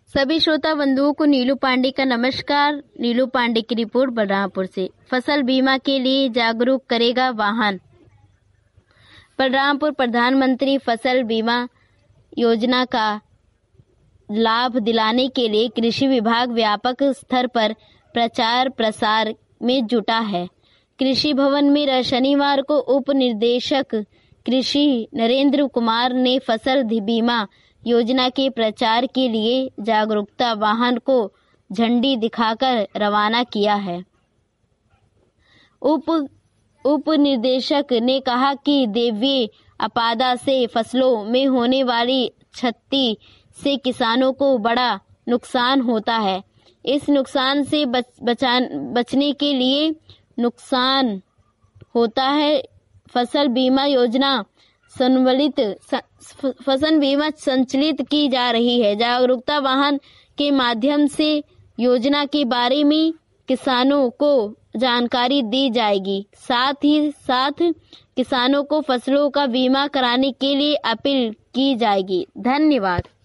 सभी श्रोता बंधुओं को नीलू पांडे का नमस्कार। नीलू पांडे की रिपोर्ट बलरामपुर से। फसल बीमा के लिए जागरूक करेगा वाहन। बलरामपुर प्रधानमंत्री फसल बीमा योजना का लाभ दिलाने के लिए कृषि विभाग व्यापक स्तर पर प्रचार प्रसार में जुटा है। कृषि भवन में शनिवार को उप निदेशक कृषि नरेंद्र कुमार ने फसल बीमा योजना के प्रचार के लिए जागरूकता वाहन को झंडी दिखाकर रवाना किया है। उप निदेशक ने कहा कि दैवीय आपदा से फसलों में होने वाली क्षति से किसानों को बड़ा नुकसान होता है। इस नुकसान से बचने के लिए नुकसान होता है फसल बीमा योजना संचालित की जा रही है। जागरूकता वाहन के माध्यम से योजना के बारे में किसानों को जानकारी दी जाएगी। साथ ही साथ किसानों को फसलों का बीमा कराने के लिए अपील की जाएगी। धन्यवाद।